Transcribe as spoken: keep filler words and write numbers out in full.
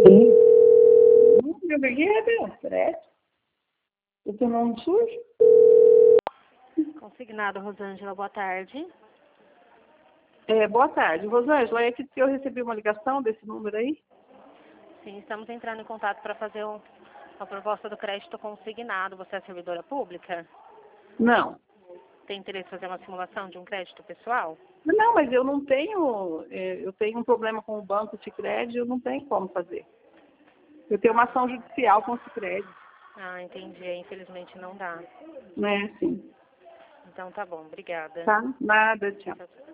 Hum, eu peguei, parece. Eu tenho nome sujo. Consignado, Rosângela, boa tarde. É, boa tarde. Rosângela, é que eu recebi uma ligação desse número aí? Sim, estamos entrando em contato para fazer o, a proposta do crédito consignado. Você é servidora pública? Não. Tem interesse em fazer uma simulação de um crédito pessoal? Não, mas eu não tenho, é, eu tenho um problema com o banco Sicredi, eu não tenho como fazer. Eu tenho uma ação judicial com o Sicredi. Ah, entendi. Infelizmente não dá. Não é assim. Então tá bom, obrigada. Tá? Nada, tchau. Tchau, tchau.